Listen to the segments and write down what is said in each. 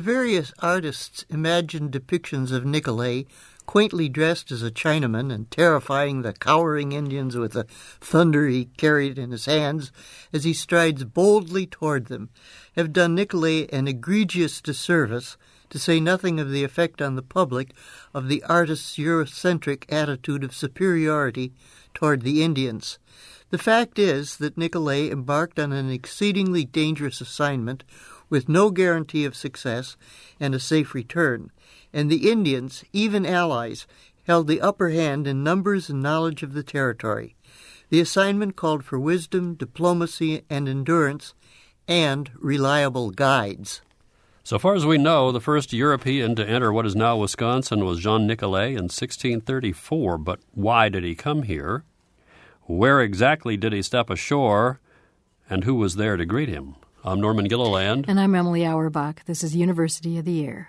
various artists imagined depictions of Nicolay, quaintly dressed as a Chinaman and terrifying the cowering Indians with the thunder he carried in his hands as he strides boldly toward them, have done Nicolay an egregious disservice, to say nothing of the effect on the public of the artist's Eurocentric attitude of superiority toward the Indians. The fact is that Nicolay embarked on an exceedingly dangerous assignment with no guarantee of success and a safe return, and the Indians, even allies, held the upper hand in numbers and knowledge of the territory. The assignment called for wisdom, diplomacy, and endurance, and reliable guides. So far as we know, the first European to enter what is now Wisconsin was Jean Nicolay in 1634. But why did he come here? Where exactly did he step ashore? And who was there to greet him? I'm Norman Gilliland. And I'm Emily Auerbach. This is University of the Air.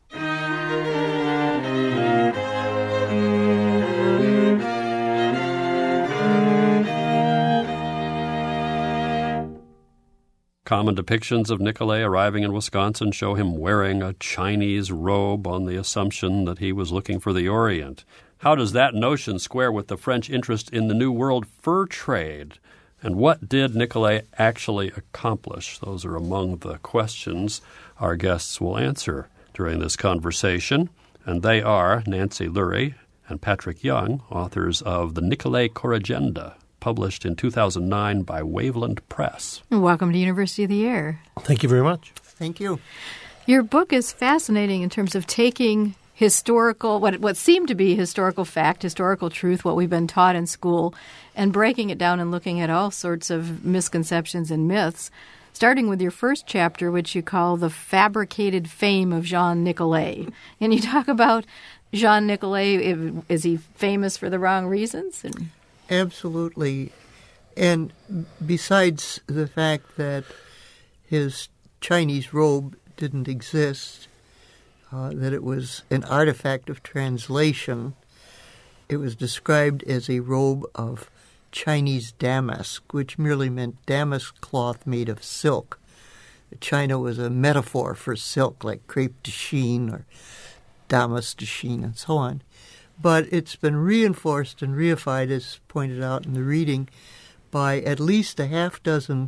Common depictions of Nicolay arriving in Wisconsin show him wearing a Chinese robe on the assumption that he was looking for the Orient. How does that notion square with the French interest in the New World fur trade? And what did Nicolay actually accomplish? Those are among the questions our guests will answer during this conversation. And they are Nancy Lurie and Patrick Young, authors of The Nicolay Corrigenda, published in 2009 by Waveland Press. Welcome to University of the Air. Thank you very much. Thank you. Your book is fascinating in terms of taking historical, what seemed to be historical fact, historical truth, what we've been taught in school, and breaking it down and looking at all sorts of misconceptions and myths, starting with your first chapter, which you call The Fabricated Fame of Jean Nicolay. And you talk about Jean Nicolay. Is he famous for the wrong reasons? Absolutely. And besides the fact that his Chinese robe didn't exist, that it was an artifact of translation, it was described as a robe of Chinese damask, which merely meant damask cloth made of silk. China was a metaphor for silk, like crepe de chine or damask de chine and so on. But it's been reinforced and reified, as pointed out in the reading, by at least a half dozen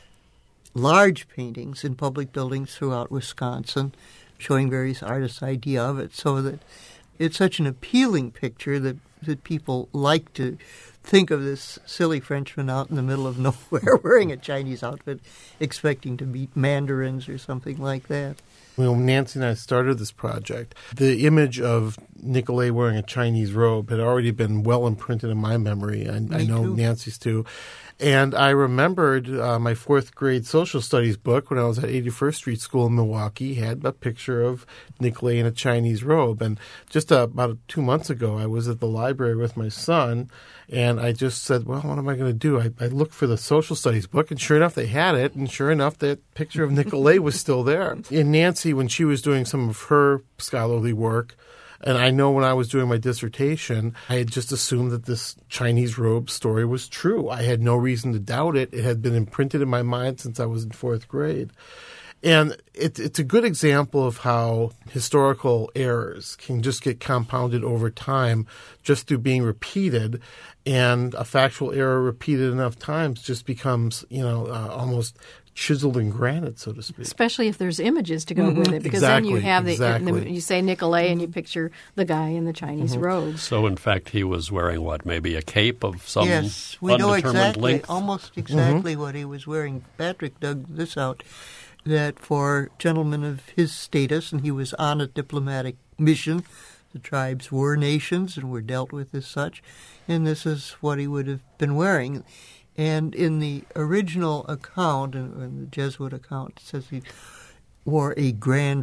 large paintings in public buildings throughout Wisconsin, showing various artists' idea of it, so that it's such an appealing picture that people like to think of this silly Frenchman out in the middle of nowhere wearing a Chinese outfit, expecting to meet mandarins or something like that. When Nancy and I started this project, the image of Nicolay wearing a Chinese robe had already been well imprinted in my memory. I know too. Nancy's too. And I remembered my fourth grade social studies book when I was at 81st Street School in Milwaukee had a picture of Nicolay in a Chinese robe. And just about 2 months ago, I was at the library with my son, and I just said, well, what am I going to do? I looked for the social studies book, and sure enough, they had it. And sure enough, that picture of Nicolay was still there. And Nancy, when she was doing some of her scholarly work, and I know when I was doing my dissertation, I had just assumed that this Chinese robe story was true. I had no reason to doubt it. It had been imprinted in my mind since I was in fourth grade. And it's a good example of how historical errors can just get compounded over time just through being repeated. And a factual error repeated enough times just becomes, almost chiseled in granite, so to speak. Especially if there's images to go with it, because then you have you say Nicolay and you picture the guy in the Chinese robe. So, in fact, he was wearing what, maybe a cape of some yes, we know exactly, length? almost exactly what he was wearing. Patrick dug this out, that for gentlemen of his status, and he was on a diplomatic mission, the tribes were nations and were dealt with as such, and this is what he would have been wearing. And in the original account, in the Jesuit account, it says he wore a grand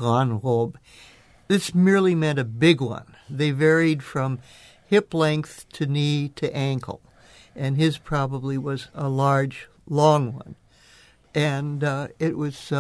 robe. This merely meant a big one. They varied from hip length to knee to ankle, and his probably was a large, long one. And it was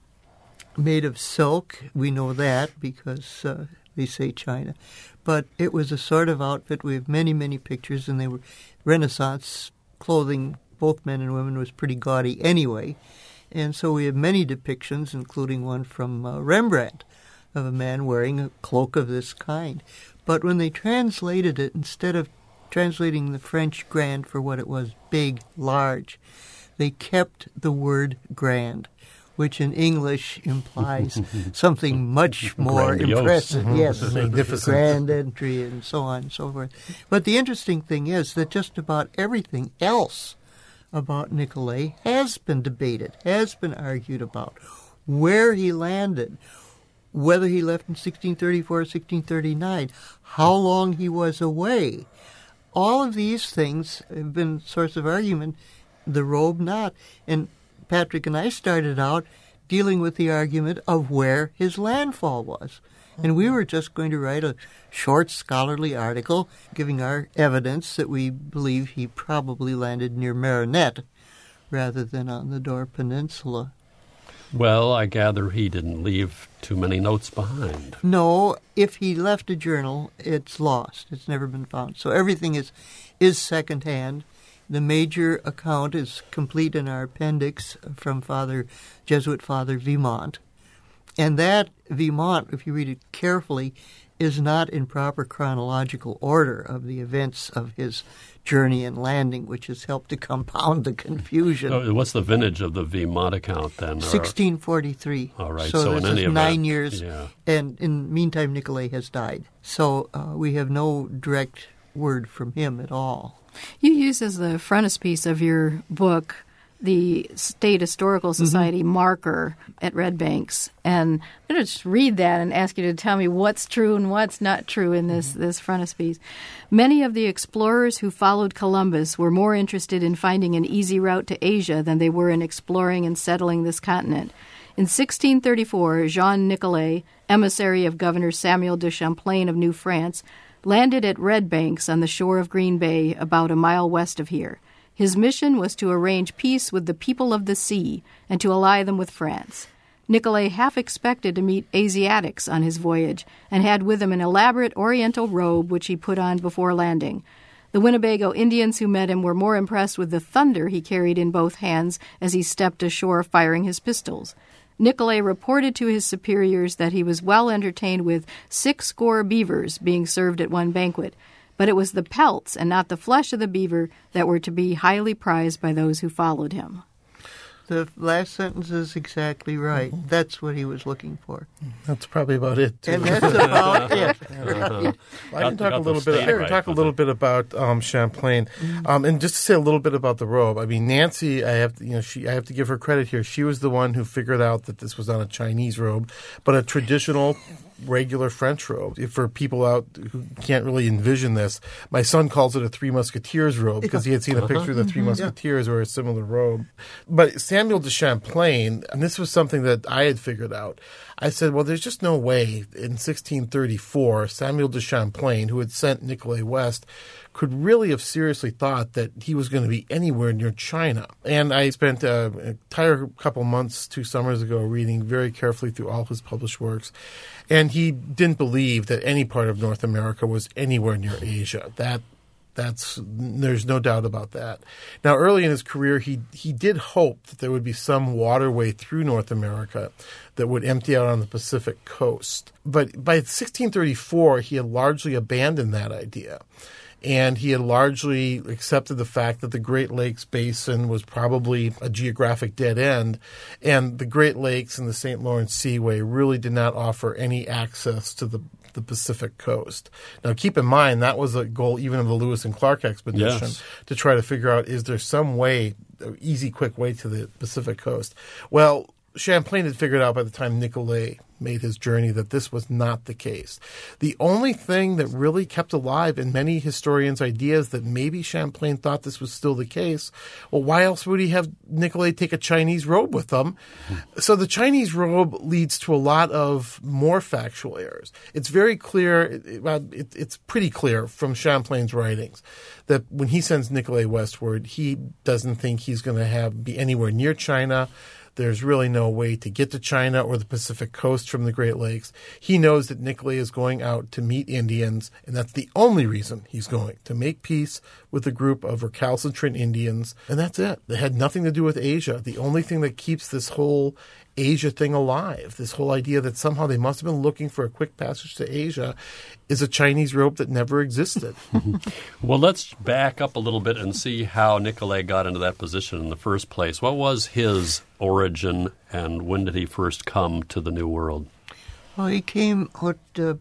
made of silk. We know that because they say China. But it was a sort of outfit. We have many, many pictures, and they were Renaissance clothing, both men and women, was pretty gaudy anyway. And so we have many depictions, including one from Rembrandt, of a man wearing a cloak of this kind. But when they translated it, instead of translating the French grand for what it was, big, large, they kept the word grand, which in English implies something much more Grandiose. impressive. Yes, Magnificent. grand entry and so on and so forth. But the interesting thing is that just about everything else about Nicolay has been debated, has been argued about. Where he landed, whether he left in 1634 or 1639, how long he was away. All of these things have been source of argument, the robe not. And Patrick and I started out dealing with the argument of where his landfall was. And we were just going to write a short scholarly article giving our evidence that we believe he probably landed near Marinette rather than on the Dore Peninsula. Well, I gather he didn't leave too many notes behind. No, if he left a journal, it's lost. It's never been found. So everything is secondhand. The major account is complete in our appendix from Jesuit Father Vimont. And that Vimont, if you read it carefully, is not in proper chronological order of the events of his journey and landing, which has helped to compound the confusion. Oh, what's the vintage of the Vimont account then? 1643. All right, so in this any is event, 9 years, yeah. and in the meantime, Nicolay has died. So we have no direct word from him at all. You use as the frontispiece of your book the State Historical Society marker at Red Banks. And I'm going to just read that and ask you to tell me what's true and what's not true in this frontispiece. Many of the explorers who followed Columbus were more interested in finding an easy route to Asia than they were in exploring and settling this continent. In 1634, Jean Nicolay, emissary of Governor Samuel de Champlain of New France, landed at Red Banks on the shore of Green Bay about a mile west of here. His mission was to arrange peace with the people of the sea and to ally them with France. Nicolay half expected to meet Asiatics on his voyage and had with him an elaborate oriental robe which he put on before landing. The Winnebago Indians who met him were more impressed with the thunder he carried in both hands as he stepped ashore firing his pistols. Nicolay reported to his superiors that he was well entertained with 60 beavers being served at one banquet, but it was the pelts and not the flesh of the beaver that were to be highly prized by those who followed him. The last sentence is exactly right. That's what he was looking for. That's probably about it, too. And that's about it. I can talk a little bit about Champlain, and just to say a little bit about the robe. I mean, Nancy, I have to give her credit here. She was the one who figured out that this was not a Chinese robe, but a traditional, regular French robe. For people out who can't really envision this, my son calls it a Three Musketeers robe because he had seen a picture of the Three Musketeers or a similar robe. But Samuel de Champlain, and this was something that I had figured out. I said, well, there's just no way in 1634 Samuel de Champlain, who had sent Nicolay west, could really have seriously thought that he was going to be anywhere near China. And I spent an entire couple months 2 summers ago reading very carefully through all his published works. And he didn't believe that any part of North America was anywhere near Asia. There's no doubt about that. Now, early in his career, he did hope that there would be some waterway through North America that would empty out on the Pacific coast. But by 1634, he had largely abandoned that idea. And he had largely accepted the fact that the Great Lakes Basin was probably a geographic dead end, and the Great Lakes and the St. Lawrence Seaway really did not offer any access to the Pacific coast. Now, keep in mind, that was a goal even of the Lewis and Clark expedition, to try to figure out, is there some way, an easy, quick way to the Pacific coast? Well, Champlain had figured out by the time Nicolay made his journey that this was not the case. The only thing that really kept alive in many historians' ideas that maybe Champlain thought this was still the case, well, why else would he have Nicolay take a Chinese robe with them? So the Chinese robe leads to a lot of more factual errors. It's very clear, it's pretty clear from Champlain's writings that when he sends Nicolay westward, he doesn't think he's going to be anywhere near China, There's really no way to get to China or the Pacific coast from the Great Lakes. He knows that Nicolay is going out to meet Indians, and that's the only reason he's going, to make peace with a group of recalcitrant Indians. And that's it. It had nothing to do with Asia. The only thing that keeps this whole Asia thing alive, this whole idea that somehow they must have been looking for a quick passage to Asia, is a Chinese robe that never existed. Well, let's back up a little bit and see how Nicolay got into that position in the first place. What was his origin, and when did he first come to the New World? Well, he came about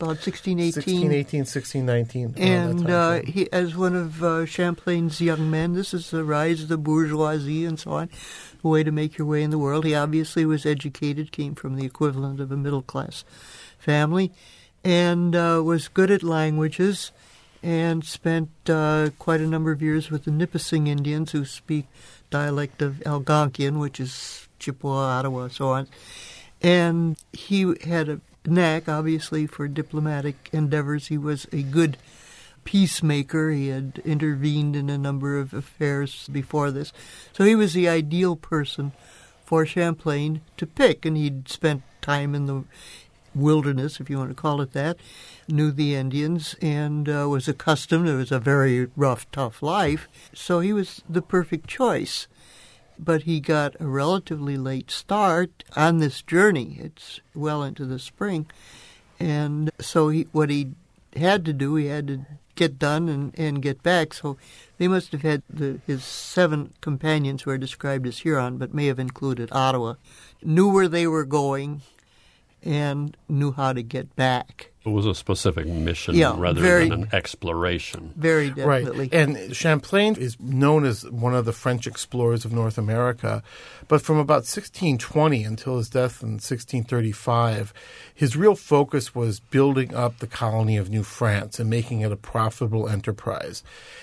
1618. 1618, 1619. And he, as one of Champlain's young men, this is the rise of the bourgeoisie and so on, a way to make your way in the world. He obviously was educated, came from the equivalent of a middle-class family, and was good at languages, and spent quite a number of years with the Nipissing Indians, who speak dialect of Algonquian, which is Chippewa, Ottawa, so on. And he had a knack, obviously, for diplomatic endeavors. He was a good peacemaker. He had intervened in a number of affairs before this. So he was the ideal person for Champlain to pick, and he'd spent time in the wilderness, if you want to call it that, knew the Indians, and was accustomed. It was a very rough, tough life. So he was the perfect choice. But he got a relatively late start on this journey. It's well into the spring. And so what he had to do, he had to get done and get back. So they must have had his 7 companions, who are described as Huron, but may have included Ottawa, knew where they were going and knew how to get back. It was a specific mission rather than an exploration. Very definitely. Right. And Champlain is known as one of the French explorers of North America. But from about 1620 until his death in 1635, his real focus was building up the colony of New France and making it a profitable enterprise.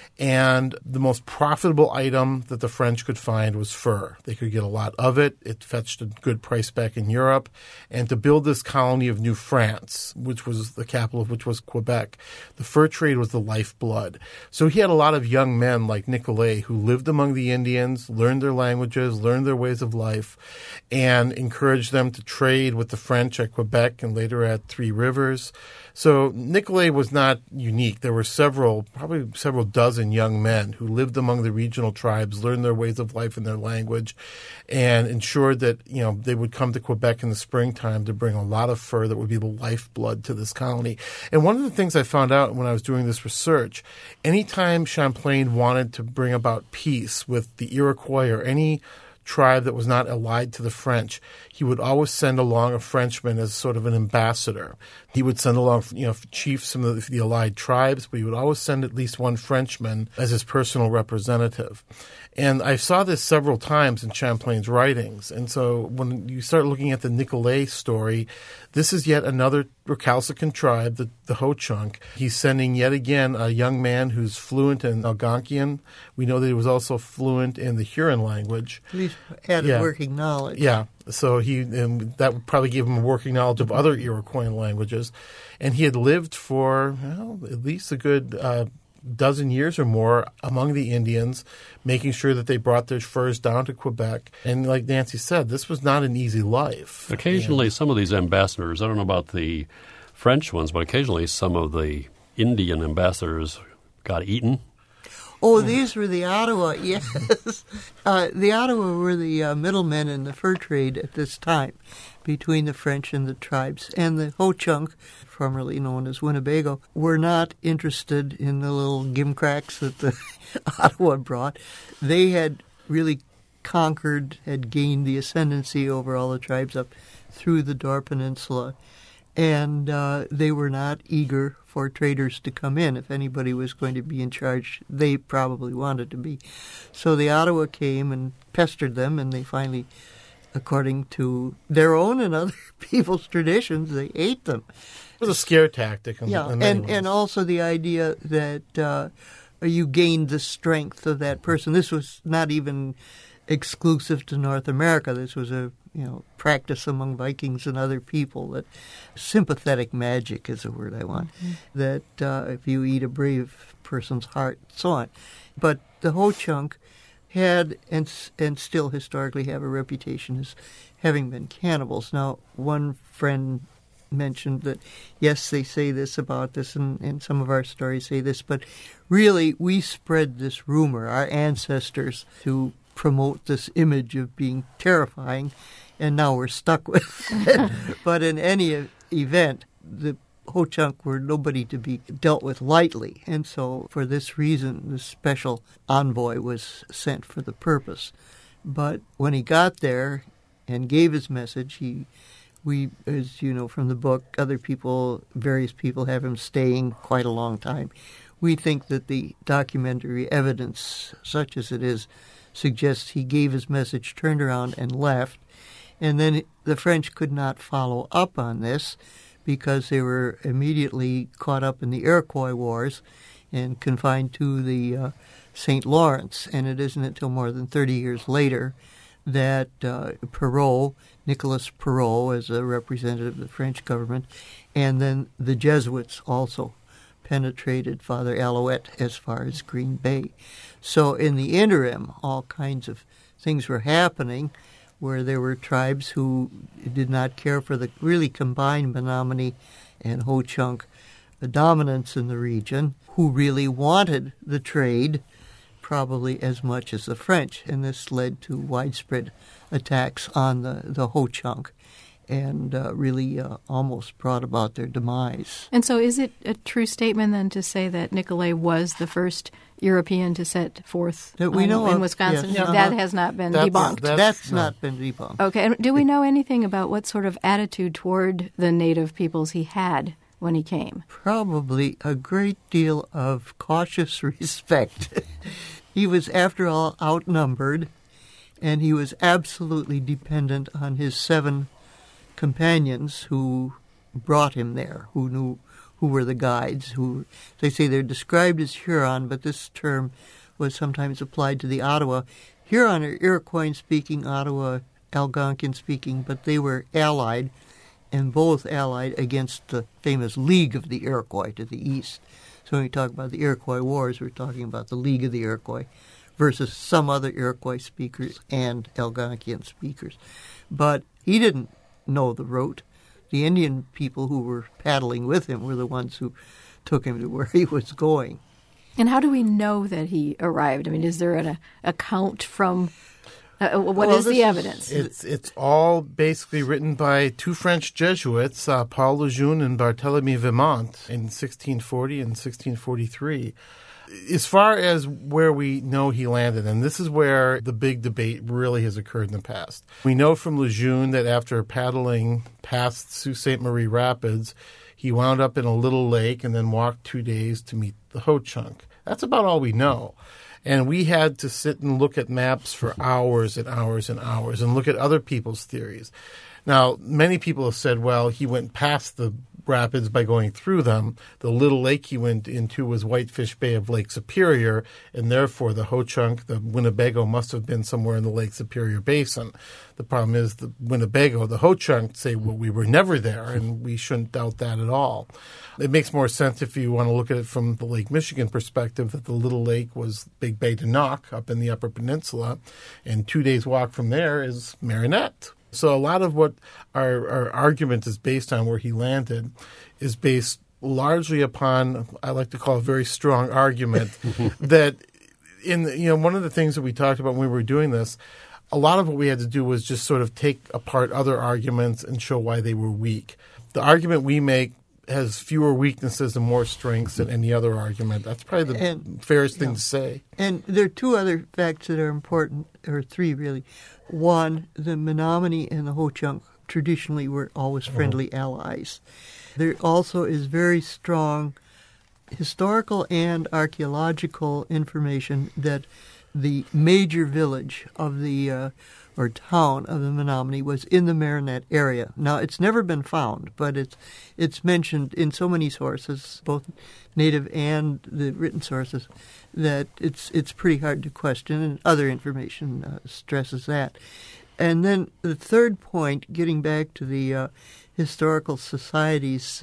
And the most profitable item that the French could find was fur. They could get a lot of it. It fetched a good price back in Europe. And to build this colony of New France, which was the capital of which was Quebec, the fur trade was the lifeblood. So he had a lot of young men like Nicolay who lived among the Indians, learned their languages, learned their ways of life, and encouraged them to trade with the French at Quebec and later at Three Rivers. So Nicolay was not unique. There were probably several dozen young men who lived among the regional tribes, learned their ways of life and their language, and ensured that, they would come to Quebec in the springtime to bring a lot of fur that would be the lifeblood to this colony. And one of the things I found out when I was doing this research, anytime Champlain wanted to bring about peace with the Iroquois or any tribe that was not allied to the French, he would always send along a Frenchman as sort of an ambassador. He would send along, chiefs from the allied tribes, but he would always send at least one Frenchman as his personal representative. And I saw this several times in Champlain's writings. And so when you start looking at the Nicolay story, this is yet another recalcitrant tribe, the Ho-Chunk. He's sending yet again a young man who's fluent in Algonquian. We know that he was also fluent in the Huron language. At least had a working knowledge. Yeah. So that would probably give him a working knowledge of other Iroquois languages. And he had lived for at least a good dozen years or more among the Indians, making sure that they brought their furs down to Quebec. And like Nancy said, this was not an easy life. Occasionally, some of these ambassadors, I don't know about the French ones, but occasionally some of the Indian ambassadors got eaten. Oh, these were the Ottawa, yes. The Ottawa were the middlemen in the fur trade at this time between the French and the tribes. And the Ho-Chunk, formerly known as Winnebago, were not interested in the little gimcracks that the Ottawa brought. They had really conquered, had gained the ascendancy over all the tribes up through the Door Peninsula. And they were not eager for traders to come in. If anybody was going to be in charge, they probably wanted to be. So the Ottawa came and pestered them, and they finally, according to their own and other people's traditions, they ate them. It was a scare tactic. And also the idea that you gained the strength of that person. This was not even exclusive to North America. This was a practice among Vikings and other people. That sympathetic magic is a word I want. Mm-hmm. That if you eat a brave person's heart, so on. But the Ho-Chunk had and still historically have a reputation as having been cannibals. Now, one friend mentioned that, yes, they say this about this, and some of our stories say this, but really we spread this rumor, our ancestors, to promote this image of being terrifying, and now we're stuck with it. But in any event, the Ho-Chunk were nobody to be dealt with lightly, and so for this reason, the special envoy was sent for the purpose. But when he got there and gave his message, we, as you know from the book, various people have him staying quite a long time. We think that the documentary evidence, such as it is, suggests he gave his message, turned around, and left. And then the French could not follow up on this because they were immediately caught up in the Iroquois Wars and confined to the St. Lawrence. And it isn't until more than 30 years later that Nicolas Perrault, as a representative of the French government, and then the Jesuits also penetrated Father Alouette as far as Green Bay. So in the interim, all kinds of things were happening where there were tribes who did not care for the really combined Menominee and Ho-Chunk dominance in the region, who really wanted the trade probably as much as the French, and this led to widespread attacks on the Ho-Chunk and really almost brought about their demise. And so is it a true statement then to say that Nicolet was the first European to set forth that we know in of, Wisconsin? Yes. That has not been debunked. That's not been debunked. Okay. And do we know anything about what sort of attitude toward the native peoples he had when he came? Probably a great deal of cautious respect. He was, after all, outnumbered, and he was absolutely dependent on his 7 companions who brought him there, who were the guides, who, they say they're described as Huron, but this term was sometimes applied to the Ottawa. Huron are Iroquois-speaking, Ottawa Algonquin-speaking, but they were allied, and both allied against the famous League of the Iroquois to the east. So when we talk about the Iroquois Wars, we're talking about the League of the Iroquois versus some other Iroquois speakers and Algonquian speakers. But he didn't know the route. The Indian people who were paddling with him were the ones who took him to where he was going. And how do we know that he arrived? I mean, is there an account from... what is the evidence? It's all basically written by 2 French Jesuits, Paul Lejeune and Barthélemy Vimont, in 1640 and 1643. As far as where we know he landed, and this is where the big debate really has occurred in the past. We know from Lejeune that after paddling past Sault Ste. Marie Rapids, he wound up in a little lake and then walked 2 days to meet the Ho-Chunk. That's about all we know. And we had to sit and look at maps for hours and hours and hours and look at other people's theories. Now, many people have said, well, he went past the rapids by going through them. The little lake he went into was Whitefish Bay of Lake Superior, and therefore the Ho-Chunk, the Winnebago, must have been somewhere in the Lake Superior Basin. The problem is the Winnebago, the Ho-Chunk say, well, we were never there, and we shouldn't doubt that at all. It makes more sense if you want to look at it from the Lake Michigan perspective that the little lake was Big Bay de Noc up in the Upper Peninsula, and 2 days' walk from there is Marinette. So a lot of what our argument is based on where he landed is based largely upon, I like to call a very strong argument, that one of the things that we talked about when we were doing this, a lot of what we had to do was just sort of take apart other arguments and show why they were weak. The argument we make has fewer weaknesses and more strengths than any other argument. That's probably the fairest thing to say. And there are 2 other facts that are important, or 3 really. One, the Menominee and the Ho-Chunk traditionally were always friendly allies. There also is very strong historical and archaeological information that the major village of the or town of the Menominee was in the Marinette area. Now, it's never been found, but it's mentioned in so many sources, both native and the written sources, that it's pretty hard to question, and other information stresses that. And then the third point, getting back to the Historical Society's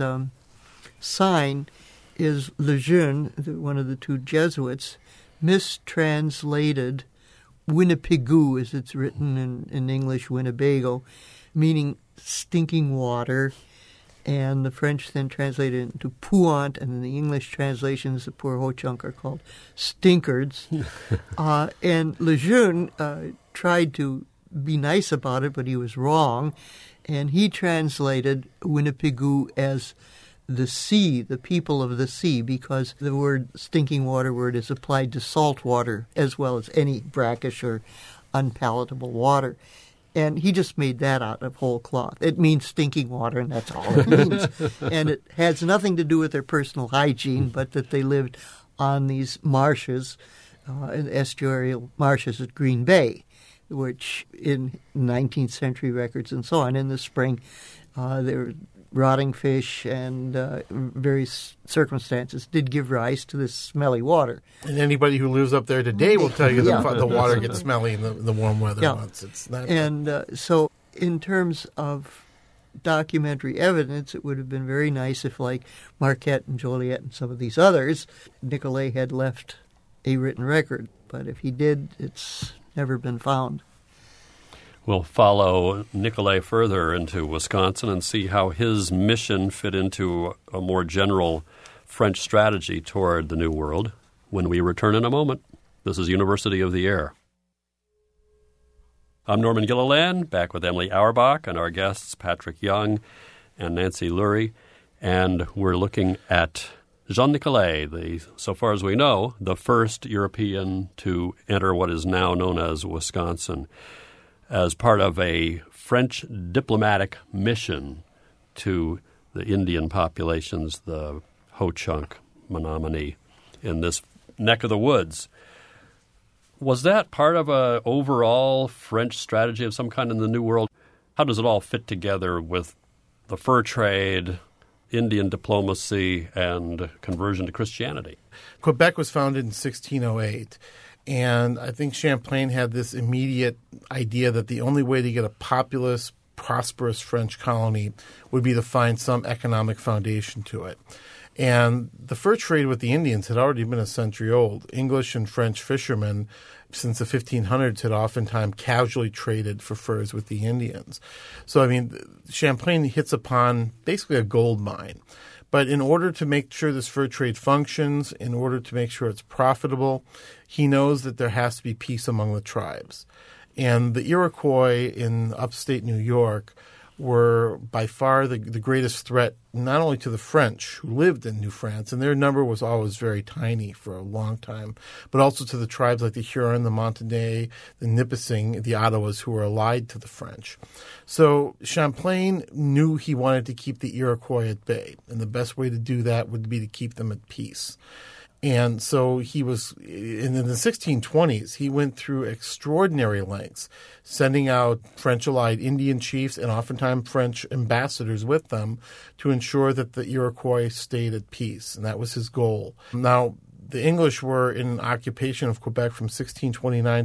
sign, is Lejeune, one of the 2 Jesuits, mistranslated Winnepigu, as it's written in English, Winnebago, meaning stinking water. And the French then translated it into puant, and then the English translations, the poor Ho-Chunk, are called stinkards. And Lejeune tried to be nice about it, but he was wrong. And he translated Winnepigu as the sea, the people of the sea, because the word stinking water word is applied to salt water as well as any brackish or unpalatable water. And he just made that out of whole cloth. It means stinking water, and that's all it means. And it has nothing to do with their personal hygiene, but that they lived on these marshes, estuarial marshes at Green Bay, which in 19th century records and so on, in the spring, there were rotting fish and various circumstances did give rise to this smelly water. And anybody who lives up there today will tell you that the water gets smelly in the warm weather months. It's not. And so in terms of documentary evidence, it would have been very nice if, like Marquette and Joliet and some of these others, Nicolay had left a written record. But if he did, it's never been found. We'll follow Nicolay further into Wisconsin and see how his mission fit into a more general French strategy toward the New World when we return in a moment. This is University of the Air. I'm Norman Gilliland, back with Emily Auerbach and our guests Patrick Young and Nancy Lurie, and we're looking at Jean Nicolay, so far as we know, the first European to enter what is now known as Wisconsin, as part of a French diplomatic mission to the Indian populations, the Ho-Chunk, Menominee, in this neck of the woods. Was that part of an overall French strategy of some kind in the New World? How does it all fit together with the fur trade, Indian diplomacy, and conversion to Christianity? Quebec was founded in 1608. And I think Champlain had this immediate idea that the only way to get a populous, prosperous French colony would be to find some economic foundation to it. And the fur trade with the Indians had already been a century old. English and French fishermen since the 1500s had oftentimes casually traded for furs with the Indians. So, I mean, Champlain hits upon basically a gold mine. But in order to make sure this fur trade functions, in order to make sure it's profitable, he knows that there has to be peace among the tribes. And the Iroquois in upstate New York were by far the greatest threat, not only to the French who lived in New France, and their number was always very tiny for a long time, but also to the tribes like the Huron, the Montagnais, the Nipissing, the Ottawas, who were allied to the French. So Champlain knew he wanted to keep the Iroquois at bay, and the best way to do that would be to keep them at peace. And so he was, in the 1620s, he went through extraordinary lengths, sending out French-allied Indian chiefs and oftentimes French ambassadors with them to ensure that the Iroquois stayed at peace. And that was his goal. Now, the English were in occupation of Quebec from 1629 to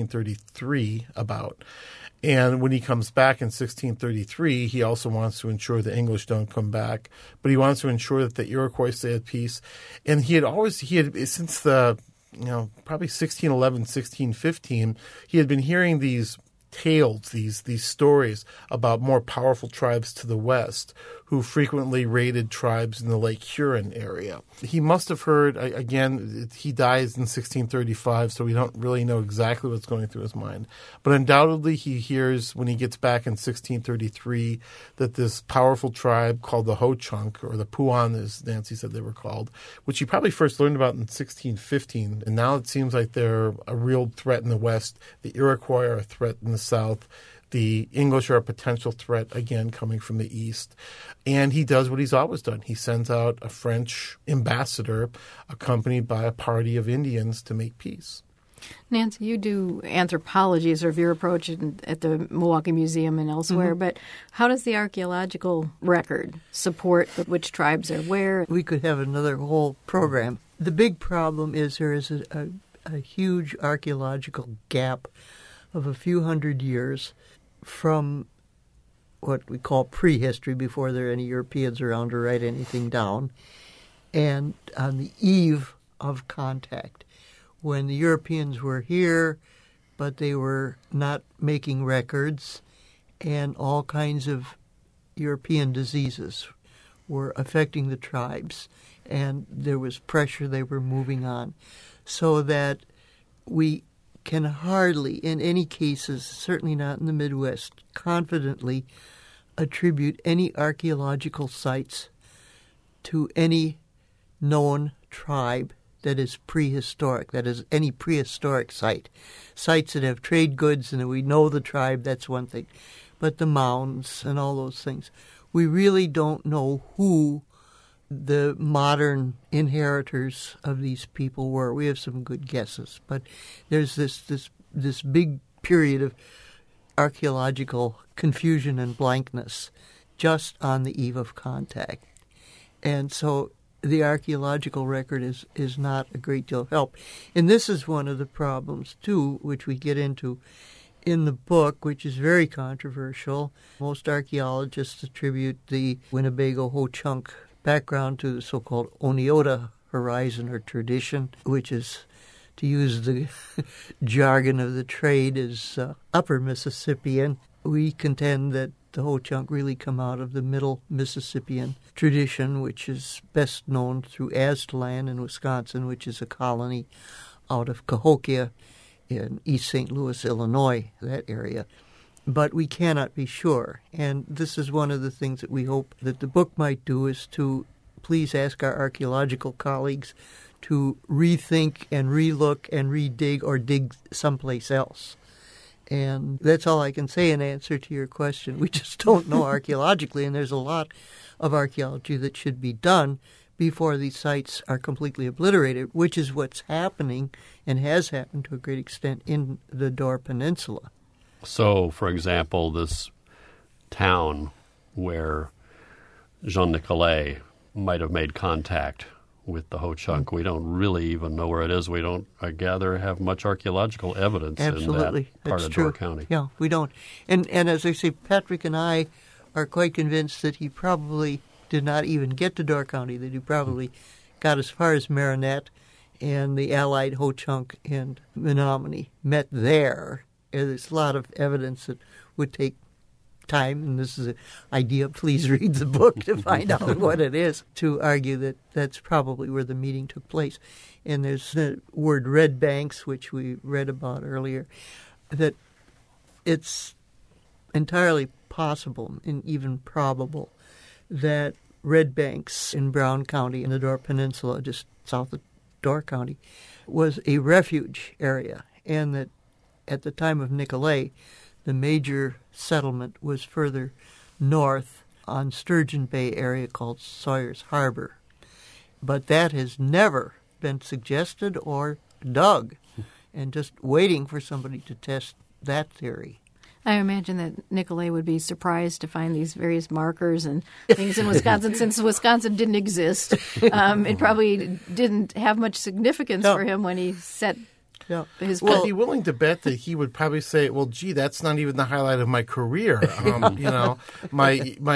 1633 about. And when he comes back in 1633, he also wants to ensure the English don't come back, but he wants to ensure that the Iroquois stay at peace. And he had since the, probably 1611, 1615, he had been hearing these tales, these stories about more powerful tribes to the west who frequently raided tribes in the Lake Huron area. He must have heard, again, he dies in 1635, so we don't really know exactly what's going through his mind. But undoubtedly he hears, when he gets back in 1633, that this powerful tribe called the Ho-Chunk, or the Puan, as Nancy said they were called, which he probably first learned about in 1615. And now it seems like they're a real threat in the west. The Iroquois are a threat in the south. The English are a potential threat, again, coming from the east. And he does what he's always done. He sends out a French ambassador accompanied by a party of Indians to make peace. Nancy, you do anthropology as sort of your approach at the Milwaukee Museum and elsewhere, but how does the archaeological record support which tribes are where? We could have another whole program. The big problem is there is a huge archaeological gap of a few hundred years from what we call prehistory, before there are any Europeans around to write anything down, and on the eve of contact. When the Europeans were here, but they were not making records, and all kinds of European diseases were affecting the tribes, and there was pressure. They were moving on, so that we can hardly, in any cases, certainly not in the Midwest, confidently attribute any archaeological sites to any known tribe that is prehistoric, that is any prehistoric site. Sites that have trade goods and that we know the tribe, that's one thing. But the mounds and all those things, we really don't know who the modern inheritors of these people were. We have some good guesses, but there's this big period of archaeological confusion and blankness just on the eve of contact. And so the archaeological record is not a great deal of help. And this is one of the problems, too, which we get into in the book, which is very controversial. Most archaeologists attribute the Winnebago Ho-Chunk background to the so-called Oneota horizon or tradition, which is, to use the jargon of the trade, is upper Mississippian. We contend that the Ho-Chunk really come out of the middle Mississippian tradition, which is best known through Aztlan in Wisconsin, which is a colony out of Cahokia in East St. Louis, Illinois, that area. But we cannot be sure. And this is one of the things that we hope that the book might do, is to please ask our archaeological colleagues to rethink and relook and redig or dig someplace else. And that's all I can say in answer to your question. We just don't know archaeologically, and there's a lot of archaeology that should be done before these sites are completely obliterated, which is what's happening and has happened to a great extent in the Dore Peninsula. So, for example, this town where Jean Nicolet might have made contact with the Ho-Chunk, we don't really even know where it is. We don't, I gather, have much archaeological evidence Absolutely. in that part That's of true. Dore County. Yeah, we don't. And as I say, Patrick and I are quite convinced that he probably did not even get to Dore County, that he probably got as far as Marinette, and the allied Ho-Chunk and Menominee met there. And there's a lot of evidence that would take time, and this is an idea, please read the book to find out what it is, to argue that that's probably where the meeting took place. And there's the word Red Banks, which we read about earlier, that it's entirely possible and even probable that Red Banks in Brown County in the Dore Peninsula, just south of Dore County, was a refuge area, and that at the time of Nicolet, the major settlement was further north on Sturgeon Bay area called Sawyer's Harbor. But that has never been suggested or dug, and just waiting for somebody to test that theory. I imagine that Nicolet would be surprised to find these various markers and things in Wisconsin. Since Wisconsin didn't exist, it probably didn't have much significance for him when he set his Well, I'd be willing to bet that he would probably say, well, gee, that's not even the highlight of my career. My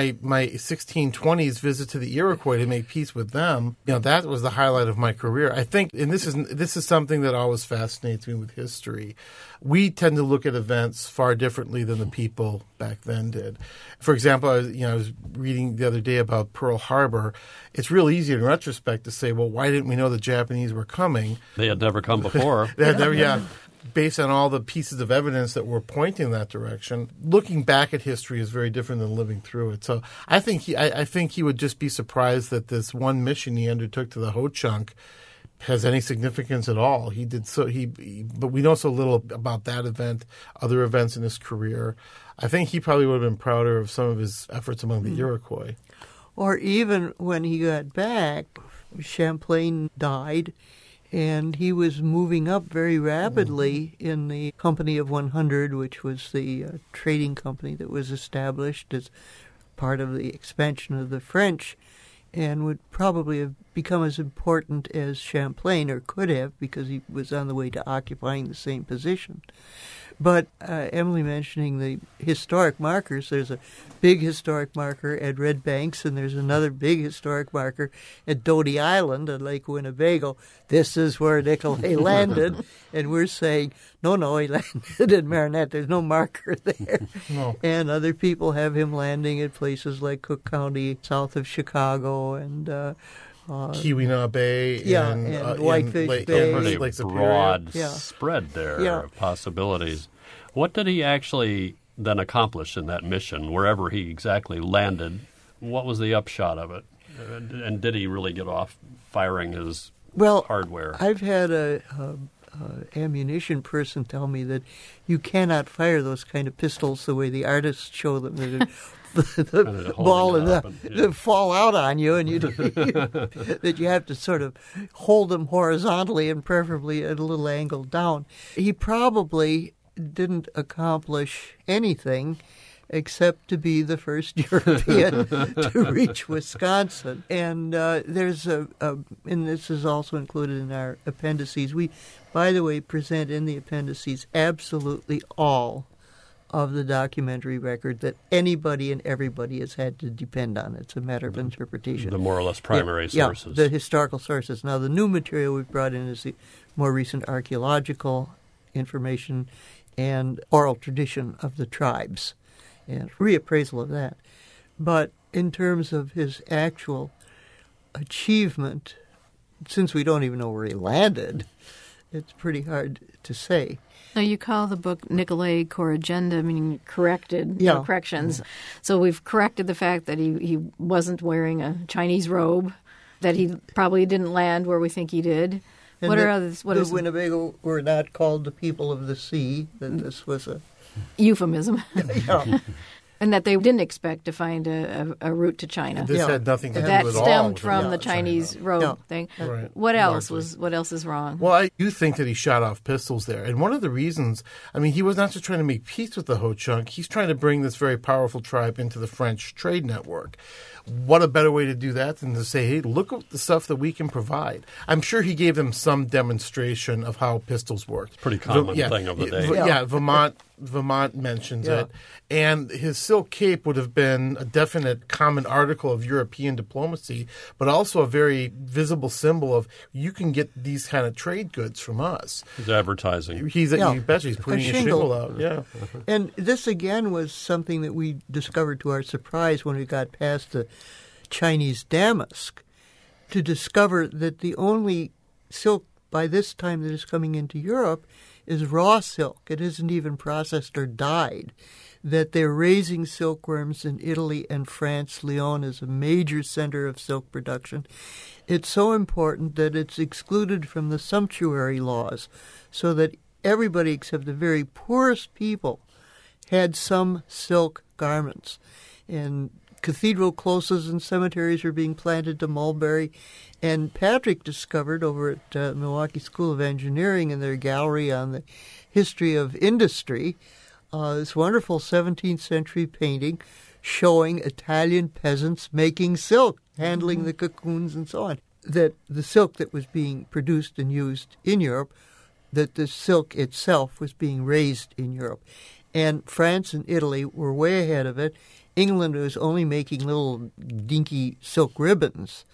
1620s visit to the Iroquois to make peace with them, that was the highlight of my career. I think, and this is something that always fascinates me with history. We tend to look at events far differently than the people back then did. For example, I was reading the other day about Pearl Harbor. It's real easy in retrospect to say, well, why didn't we know the Japanese were coming? They had never come before. Based on all the pieces of evidence that were pointing in that direction. Looking back at history is very different than living through it. So I think he would just be surprised that this one mission he undertook to the Ho-Chunk has any significance at all. But we know so little about that event, other events in his career. I think he probably would have been prouder of some of his efforts among the Iroquois. Or even when he got back, Champlain died, and he was moving up very rapidly in the Company of 100, which was the trading company that was established as part of the expansion of the French, and would probably have become as important as Champlain, or could have, because he was on the way to occupying the same position. But Emily mentioning the historic markers, there's a big historic marker at Red Banks, and there's another big historic marker at Doty Island on Lake Winnebago. This is where Nicolay landed, and we're saying, no, he landed in Marinette. There's no marker there. No. And other people have him landing at places like Cook County, south of Chicago, and Keweenaw Bay and Whitefish Bay. Pretty Lake broad Yeah. spread there Yeah. of possibilities. What did he actually then accomplish in that mission, wherever he exactly landed? What was the upshot of it? And did he really get off firing his hardware? I've had a ammunition person tell me that you cannot fire those kind of pistols the way the artists show them. The ball and they fall out on you, and that you have to sort of hold them horizontally and preferably at a little angle down. He probably didn't accomplish anything except to be the first European to reach Wisconsin. And there's and this is also included in our appendices. We, by the way, present in the appendices absolutely all of the documentary record that anybody and everybody has had to depend on. It's a matter of interpretation. The more or less primary sources. Yeah, the historical sources. Now, the new material we've brought in is the more recent archaeological information and oral tradition of the tribes and reappraisal of that. But in terms of his actual achievement, since we don't even know where he landed, it's pretty hard to say. Now, you call the book Nicolay Corrigenda, meaning corrected, corrections. So we've corrected the fact that he wasn't wearing a Chinese robe, that he probably didn't land where we think he did. And what are others? What the is Winnebago were not called the people of the sea, that this was a euphemism. Yeah. And that they didn't expect to find a route to China. This had nothing to do That with all. stemmed with from the the Chinese robe thing. Right. What else Largely. What else is wrong? Well, I do think that he shot off pistols there. And one of the reasons, I mean, he was not just trying to make peace with the Ho-Chunk. He's trying to bring this very powerful tribe into the French trade network. What a better way to do that than to say, hey, look at the stuff that we can provide. I'm sure he gave them some demonstration of how pistols worked. Pretty common thing of the day. Yeah, Vermont mentions it. And his silk cape would have been a definite common article of European diplomacy, but also a very visible symbol of you can get these kind of trade goods from us. His advertising. You betcha he's putting a shingle out. Yeah. And this, again, was something that we discovered to our surprise when we got past the Chinese damask, to discover that the only silk by this time that is coming into Europe is raw silk. It isn't even processed or dyed. That they're raising silkworms in Italy and France. Lyon is a major center of silk production. It's so important that it's excluded from the sumptuary laws, so that everybody except the very poorest people had some silk garments. And cathedral closes and cemeteries were being planted to mulberry. And Patrick discovered over at Milwaukee School of Engineering in their gallery on the history of industry this wonderful 17th century painting showing Italian peasants making silk, handling the cocoons and so on. That the silk that was being produced and used in Europe, that the silk itself was being raised in Europe. And France and Italy were way ahead of it. England was only making little dinky silk ribbons.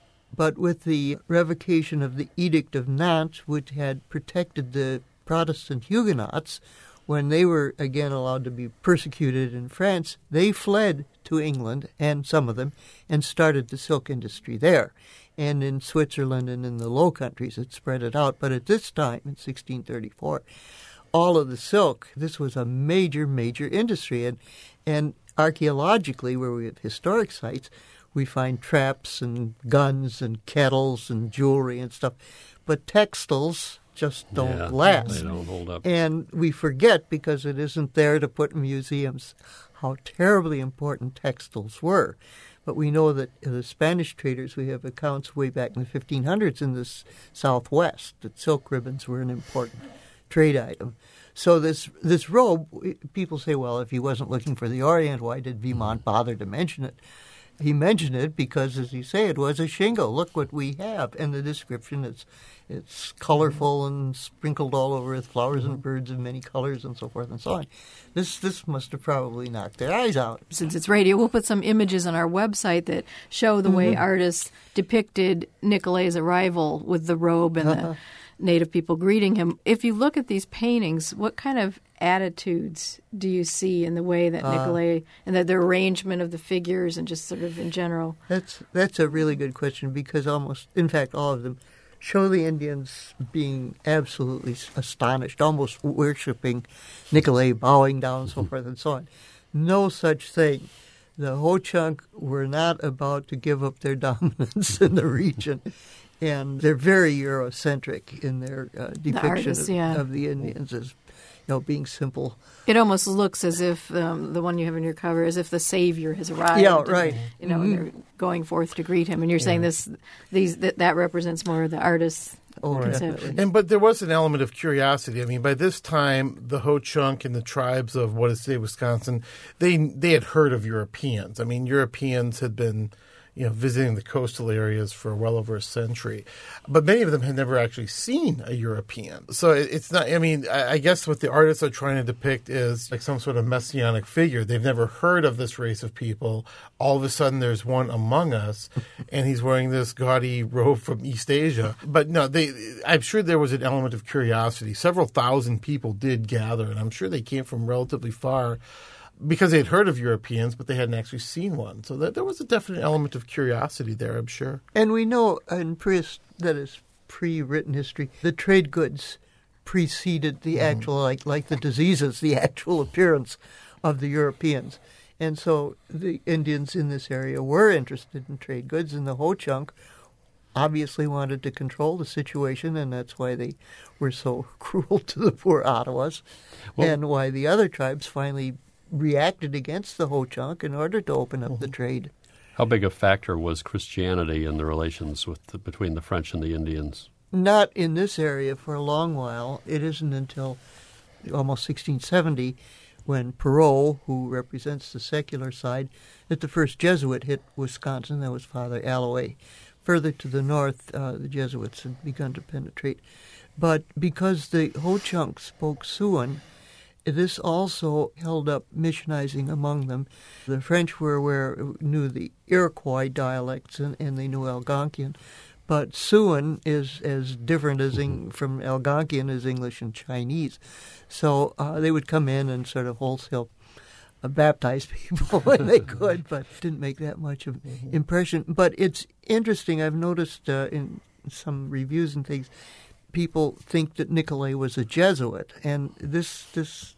But with the revocation of the Edict of Nantes, which had protected the Protestant Huguenots, when they were again allowed to be persecuted in France, they fled to England, and some of them, and started the silk industry there. And in Switzerland and in the Low Countries, it spread it out. But at this time, in 1634, all of the silk, this was a major, major industry. And archaeologically, where we have historic sites, we find traps and guns and kettles and jewelry and stuff. But textiles just don't last. They don't hold up. And we forget, because it isn't there to put in museums, how terribly important textiles were. But we know that the Spanish traders, we have accounts way back in the 1500s in the Southwest, that silk ribbons were an important trade item. So this robe, people say, well, if he wasn't looking for the Orient, why did Vimont bother to mention it? he mentioned it because, as you say, it was a shingle. Look what we have. And the description, it's colorful and sprinkled all over with flowers and birds of many colors and so forth and so on. This must have probably knocked their eyes out. Since it's radio, we'll put some images on our website that show the way artists depicted Nicolay's arrival with the robe and the native people greeting him. If you look at these paintings, what kind of attitudes do you see in the way that Nicolay and the arrangement of the figures and just sort of in general? That's a really good question because in fact, all of them show the Indians being absolutely astonished, almost worshiping Nicolay, bowing down, so forth and so on. No such thing. The Ho-Chunk were not about to give up their dominance in the region. And they're very Eurocentric in their depiction of the Indians as being simple. It almost looks as if the one you have in your cover, as if the Savior has arrived. Yeah, right. And they're going forth to greet him. And you're saying that represents more of the artist's conception. But there was an element of curiosity. I mean, by this time, the Ho-Chunk and the tribes of what is today Wisconsin, they had heard of Europeans. I mean, Europeans had been visiting the coastal areas for well over a century. But many of them had never actually seen a European. So it's not, I guess what the artists are trying to depict is like some sort of messianic figure. They've never heard of this race of people. All of a sudden there's one among us, and he's wearing this gaudy robe from East Asia. But no, I'm sure there was an element of curiosity. Several thousand people did gather, and I'm sure they came from relatively far, because they had heard of Europeans, but they hadn't actually seen one. So there was a definite element of curiosity there, I'm sure. And we know that is pre-written history, the trade goods preceded the actual, like the diseases, the actual appearance of the Europeans. And so the Indians in this area were interested in trade goods, and the Ho-Chunk obviously wanted to control the situation, and that's why they were so cruel to the poor Ottawas, and why the other tribes finally reacted against the Ho-Chunk in order to open up the trade. How big a factor was Christianity in the relations between the French and the Indians? Not in this area for a long while. It isn't until almost 1670 when Perot, who represents the secular side, that the first Jesuit hit Wisconsin. That was Father Alloway. Further to the north, the Jesuits had begun to penetrate. But because the Ho-Chunk spoke Siouan, this also held up missionizing among them. The French knew the Iroquois dialects and they knew Algonquian, but Siouan is as different from Algonquian as English and Chinese. So they would come in and sort of wholesale baptize people when they could, but didn't make that much of an impression. But it's interesting. I've noticed in some reviews and things, people think that Nicolay was a Jesuit, and this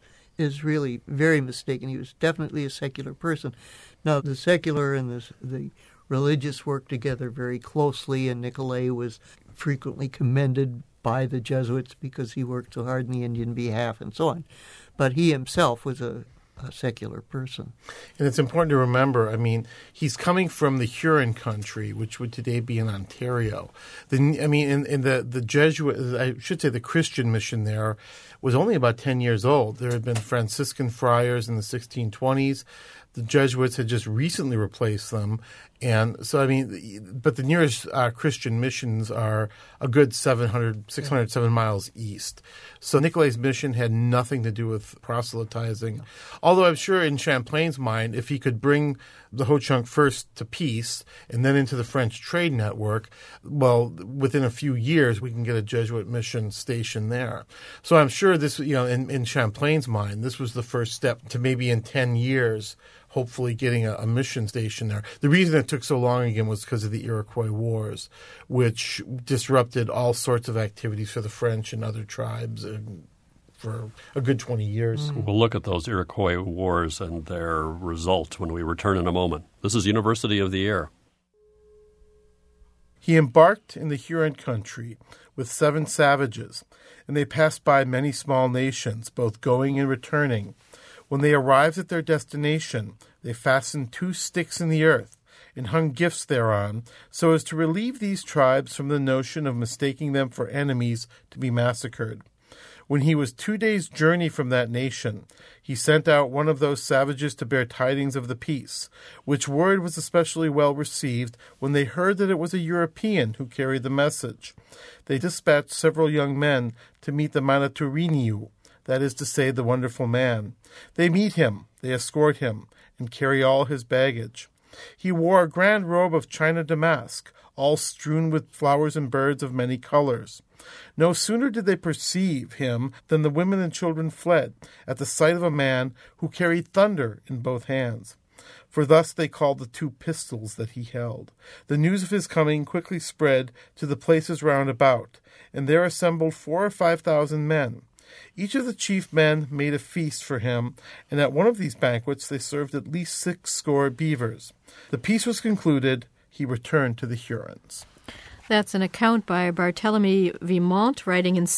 is really very mistaken. He was definitely a secular person. Now, the secular and the religious worked together very closely, and Nicolay was frequently commended by the Jesuits because he worked so hard in the Indian behalf and so on. But he himself was a secular person. And it's important to remember, he's coming from the Huron country, which would today be in Ontario. In the Jesuit, I should say the Christian mission there was only about 10 years old. There had been Franciscan friars in the 1620s. The Jesuits had just recently replaced them. And so, but the nearest Christian missions are a good 607 miles east. So Nicolay's mission had nothing to do with proselytizing. Although I'm sure in Champlain's mind, if he could bring the Ho-Chunk first to peace and then into the French trade network, well, within a few years, we can get a Jesuit mission station there. So I'm sure this, in Champlain's mind, this was the first step to maybe in 10 years, hopefully getting a mission station there. The reason it took so long again was because of the Iroquois Wars, which disrupted all sorts of activities for the French and other tribes for a good 20 years. We'll look at those Iroquois Wars and their results when we return in a moment. This is University of the Air. He embarked in the Huron country with 7 savages, and they passed by many small nations, both going and returning. When they arrived at their destination, they fastened 2 sticks in the earth and hung gifts thereon, so as to relieve these tribes from the notion of mistaking them for enemies to be massacred. When he was 2 days' journey from that nation, he sent out one of those savages to bear tidings of the peace, which word was especially well received when they heard that it was a European who carried the message. They dispatched several young men to meet the Manaturinyu, that is to say, the wonderful man. They meet him, they escort him, and carry all his baggage. He wore a grand robe of China damask, all strewn with flowers and birds of many colors. No sooner did they perceive him than the women and children fled at the sight of a man who carried thunder in both hands. For thus they called the 2 pistols that he held. The news of his coming quickly spread to the places round about, and there assembled 4,000 or 5,000 men. Each of the chief men made a feast for him, and at one of these banquets they served at least 60 beavers. The peace was concluded. He returned to the Hurons. That's an account by Barthélemy Vimont, writing in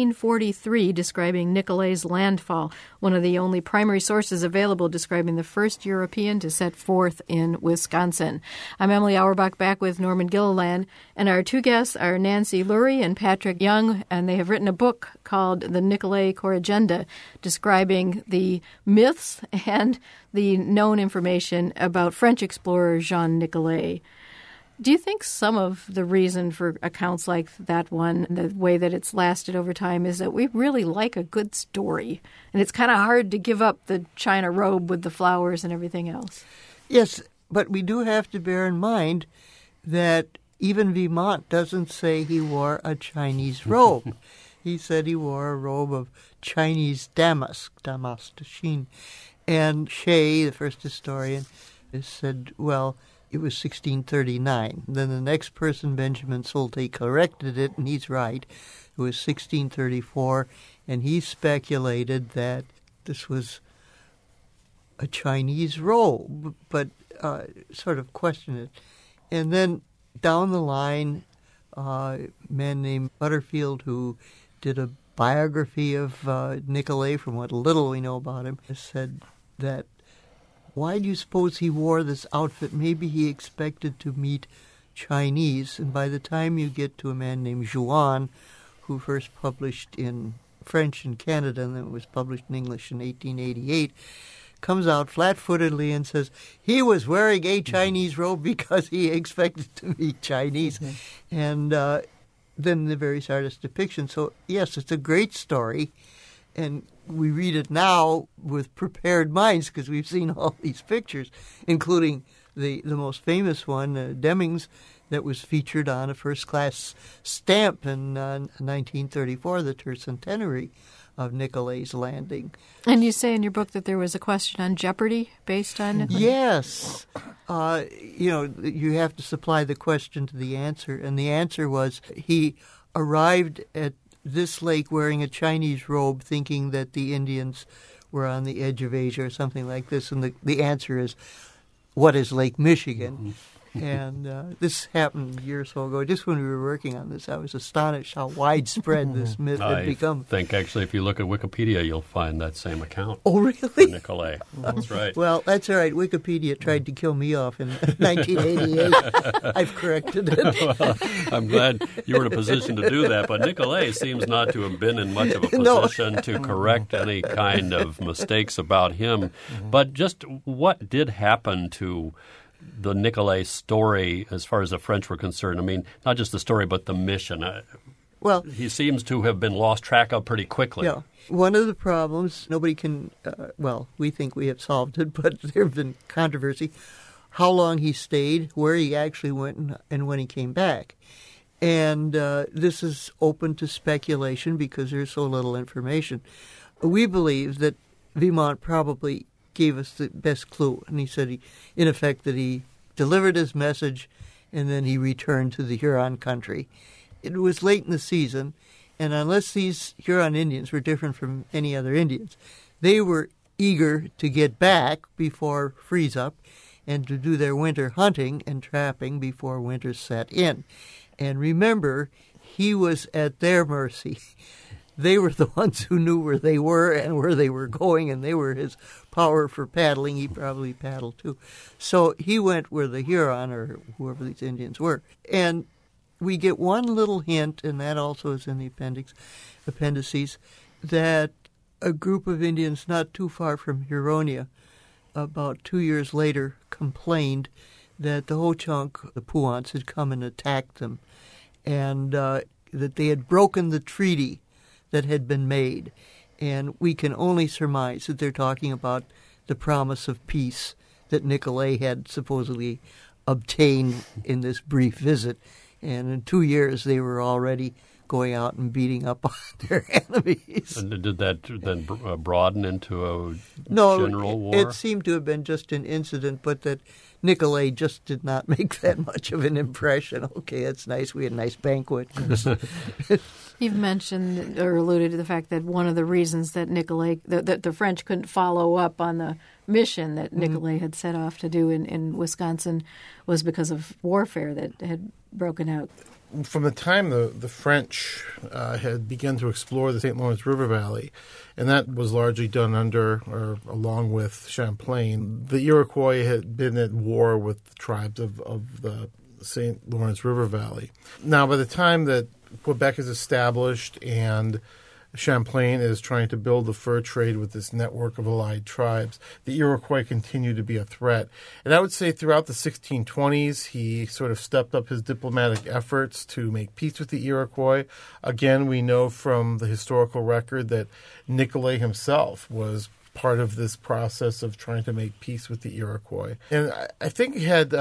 1643, describing Nicolay's landfall, one of the only primary sources available describing the first European to set forth in Wisconsin. I'm Emily Auerbach, back with Norman Gilliland, and our 2 guests are Nancy Lurie and Patrick Young, and they have written a book called The Nicolay Corrigenda, describing the myths and the known information about French explorer Jean Nicolay. Do you think some of the reason for accounts like that one, the way that it's lasted over time, is that we really like a good story? And it's kind of hard to give up the China robe with the flowers and everything else. Yes, but we do have to bear in mind that even Vimont doesn't say he wore a Chinese robe. He said he wore a robe of Chinese damask sheen. And Shea, the first historian, said, well, it was 1639. Then the next person, Benjamin Sulte, corrected it, and he's right. It was 1634, and he speculated that this was a Chinese robe, but sort of questioned it. And then down the line, a man named Butterfield, who did a biography of Nicolay, from what little we know about him, said that, why do you suppose he wore this outfit? Maybe he expected to meet Chinese. And by the time you get to a man named Juan, who first published in French in Canada and then was published in English in 1888, comes out flat-footedly and says he was wearing a Chinese robe because he expected to meet Chinese. Mm-hmm. And then the various artist depictions. So, yes, it's a great story. And we read it now with prepared minds because we've seen all these pictures, including the most famous one, Deming's, that was featured on a first-class stamp in 1934, the tercentenary of Nicolay's landing. And you say in your book that there was a question on jeopardy based on Nicolay? Yes. You have to supply the question to the answer, and the answer was he arrived at this lake wearing a Chinese robe, thinking that the Indians were on the edge of Asia or something like this. And the answer is, what is Lake Michigan? Mm-hmm. And this happened a year or so ago. Just when we were working on this, I was astonished how widespread this myth had become. I think, actually, if you look at Wikipedia, you'll find that same account. Oh, really? For Nicolay. That's right. Well, that's all right. Wikipedia tried to kill me off in 1988. I've corrected it. Well, I'm glad you were in a position to do that. But Nicolay seems not to have been in much of a position to correct any kind of mistakes about him. But just what did happen to the Nicolay story as far as the French were concerned? I mean, not just the story, but the mission. Well, he seems to have been lost track of pretty quickly. Yeah. One of the problems, nobody can, we think we have solved it, but there have been controversy, how long he stayed, where he actually went, and when he came back. And this is open to speculation because there's so little information. We believe that Vimont probably gave us the best clue, and he said, in effect, that he delivered his message and then he returned to the Huron country. It was late in the season, and unless these Huron Indians were different from any other Indians, they were eager to get back before freeze-up and to do their winter hunting and trapping before winter set in. And remember, he was at their mercy. They were the ones who knew where they were and where they were going, and they were his power for paddling. He probably paddled too. So he went where the Huron or whoever these Indians were. And we get one little hint, and that also is in the appendices, that a group of Indians not too far from Huronia, about 2 years later, complained that the Ho-Chunk, the Puans, had come and attacked them, and that they had broken the treaty that had been made. And we can only surmise that they're talking about the promise of peace that Nicolay had supposedly obtained in this brief visit. And in 2 years, they were already going out and beating up on their enemies. And did that then broaden into a general war? It seemed to have been just an incident, but that Nicolay just did not make that much of an impression. Okay, that's nice. We had a nice banquet. You've mentioned or alluded to the fact that one of the reasons that Nicolay, that the French couldn't follow up on the mission that Nicolay had set off to do in Wisconsin was because of warfare that had broken out. From the time the French had begun to explore the St. Lawrence River Valley, and that was largely done under or along with Champlain, the Iroquois had been at war with the tribes of the St. Lawrence River Valley. Now, by the time that Quebec is established and Champlain is trying to build the fur trade with this network of allied tribes, the Iroquois continue to be a threat. And I would say throughout the 1620s, he sort of stepped up his diplomatic efforts to make peace with the Iroquois. Again, we know from the historical record that Nicolay himself was part of this process of trying to make peace with the Iroquois. And I think had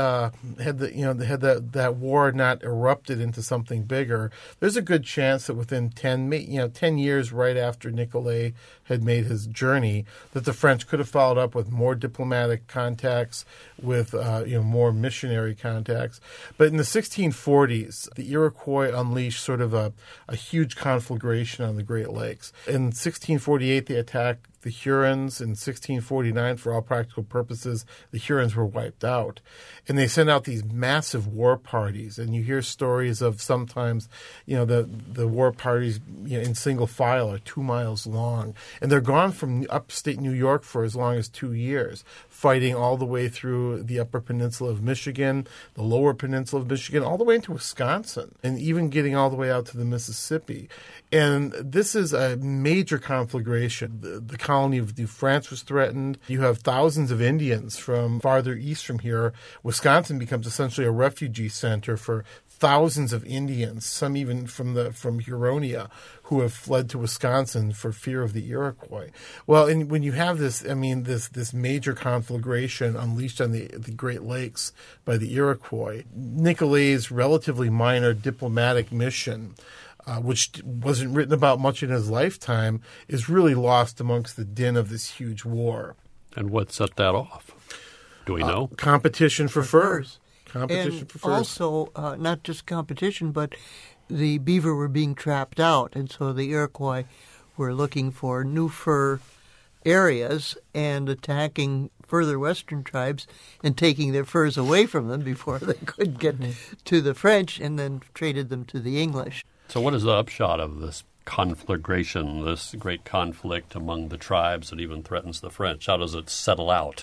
that war not erupted into something bigger, there's a good chance that within 10 years right after Nicolay had made his journey, that the French could have followed up with more diplomatic contacts, with more missionary contacts. But in the 1640s, the Iroquois unleashed sort of a huge conflagration on the Great Lakes. In 1648, they attacked the Hurons. In 1649, for all practical purposes, the Hurons were wiped out. And they sent out these massive war parties. And you hear stories of sometimes, the war parties in single file are 2 miles long. And they're gone from upstate New York for as long as 2 years, fighting all the way through the upper peninsula of Michigan, the lower peninsula of Michigan, all the way into Wisconsin, and even getting all the way out to the Mississippi. And this is a major conflagration. The colony of New France was threatened. You have thousands of Indians from farther east from here. Wisconsin becomes essentially a refugee center for thousands of Indians, some even from Huronia, who have fled to Wisconsin for fear of the Iroquois. Well, and when you have this, this major conflagration unleashed on the Great Lakes by the Iroquois, Nicolay's relatively minor diplomatic mission, which wasn't written about much in his lifetime, is really lost amongst the din of this huge war. And what set that off? Do we know? Competition for furs. And also, not just competition, but the beaver were being trapped out, and so the Iroquois were looking for new fur areas and attacking further western tribes and taking their furs away from them before they could get to the French, and then traded them to the English. So what is the upshot of this conflagration, this great conflict among the tribes that even threatens the French? How does it settle out?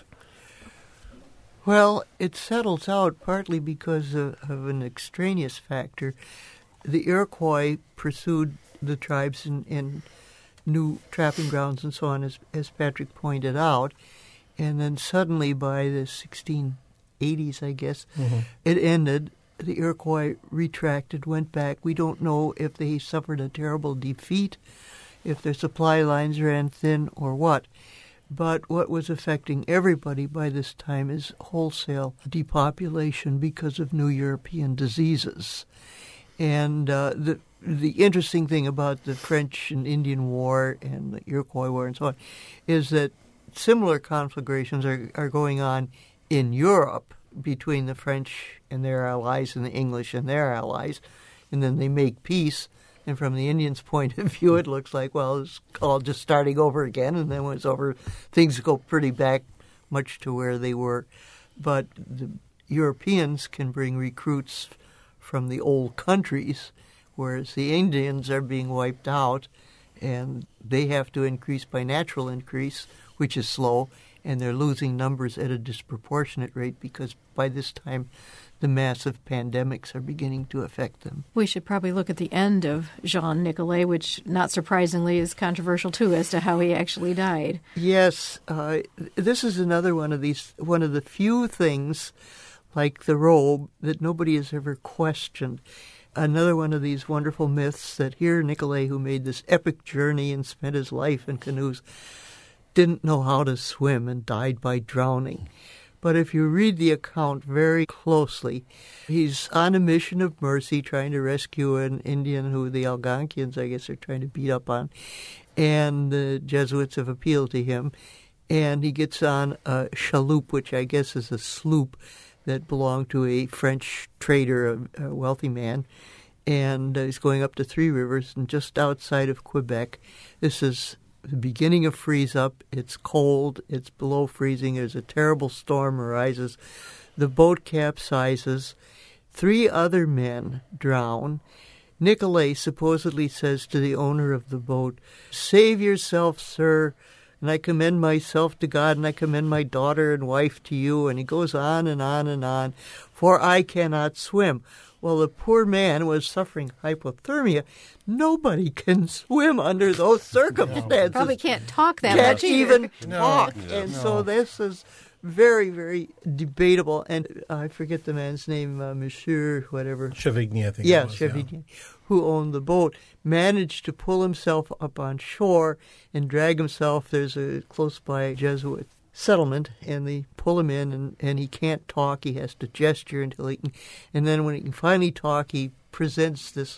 Well, it settles out partly because of an extraneous factor. The Iroquois pursued the tribes in new trapping grounds and so on, as Patrick pointed out. And then suddenly by the 1680s, I guess, it ended. The Iroquois retracted, went back. We don't know if they suffered a terrible defeat, if their supply lines ran thin or what. But what was affecting everybody by this time is wholesale depopulation because of new European diseases. And the interesting thing about the French and Indian War and the Iroquois War and so on is that similar conflagrations are going on in Europe between the French and their allies and the English and their allies. And then they make peace. And from the Indians' point of view, it looks like, well, it's all just starting over again. And then when it's over, things go pretty back much to where they were. But the Europeans can bring recruits from the old countries, whereas the Indians are being wiped out, and they have to increase by natural increase, which is slow. and they're losing numbers at a disproportionate rate because by this time the massive pandemics are beginning to affect them. We should probably look at the end of Jean Nicolay, which, not surprisingly, is controversial, too, as to how he actually died. Yes, this is another one of the few things, like the robe, that nobody has ever questioned. Another one of these wonderful myths that here Nicolay, who made this epic journey and spent his life in canoes, didn't know how to swim and died by drowning. But if you read the account very closely, he's on a mission of mercy trying to rescue an Indian who the Algonquians, I guess, are trying to beat up on. And the Jesuits have appealed to him. And he gets on a chaloupe, which I guess is a sloop that belonged to a French trader, a wealthy man. And he's going up to Three Rivers, and just outside of Quebec. This is the beginning of freeze-up. It's cold. It's below freezing. There's a terrible storm arises. The boat capsizes. 3 other men drown. Nicolay supposedly says to the owner of the boat, "Save yourself, sir, and I commend myself to God, and I commend my daughter and wife to you." And he goes on and on and on, "For I cannot swim." Well, the poor man was suffering hypothermia. Nobody can swim under those circumstances. Probably can't talk that Can't much either. even talk. And so this is very, very debatable. And I forget the man's name, Monsieur whatever. Chavigny, I think. Yeah, Chavigny, who owned the boat, managed to pull himself up on shore and drag himself. There's a close by Jesuit settlement, and they pull him in, and he can't talk. He has to gesture until he can. And then when he can finally talk, he presents this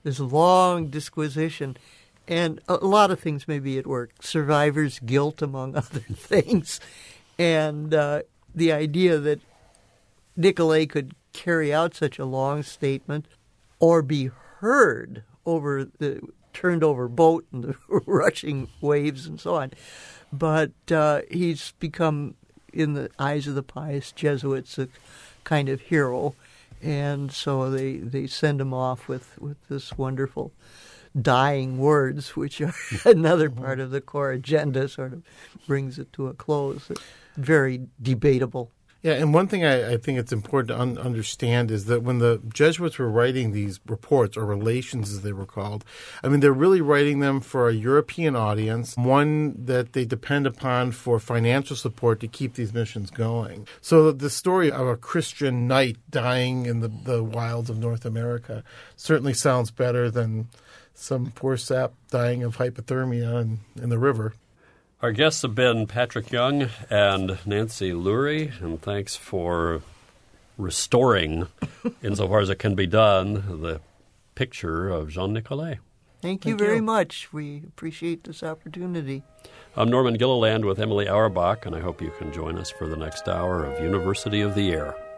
long disquisition. And a lot of things may be at work. Survivor's guilt, among other things. And the idea that Nicolay could carry out such a long statement or be heard over the turned-over boat and the rushing waves and so on. But he's become, in the eyes of the pious Jesuits, a kind of hero. And so they send him off with this wonderful dying words, which are another part of the core agenda, sort of brings it to a close. It's very debatable. Yeah, and one thing I think it's important to understand is that when the Jesuits were writing these reports, or relations as they were called, I mean, they're really writing them for a European audience, one that they depend upon for financial support to keep these missions going. So the story of a Christian knight dying in the wilds of North America certainly sounds better than some poor sap dying of hypothermia in the river. Our guests have been Patrick Young and Nancy Lurie, and thanks for restoring, insofar as it can be done, the picture of Jean Nicolay. Thank you very much. We appreciate this opportunity. I'm Norman Gilliland with Emily Auerbach, and I hope you can join us for the next hour of University of the Air.